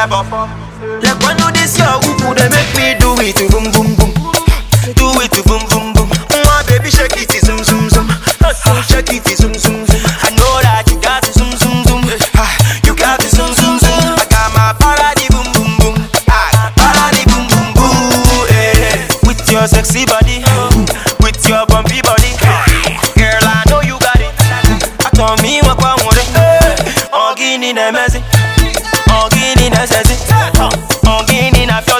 step up. Like when you this your whoop, they make me do it to boom boom boom. Do it to boom boom boom. My baby shake it zoom zoom zoom. Shake it zoom zoom zoom. I know that you got to zoom zoom zoom. You got to zoom zoom zoom. I got my party boom boom boom. Party boom boom boom. With your sexy body, with your bumpy body, girl I know you got it. I told me what I want it. Ogini na messy, ogini na sexy, ogini na.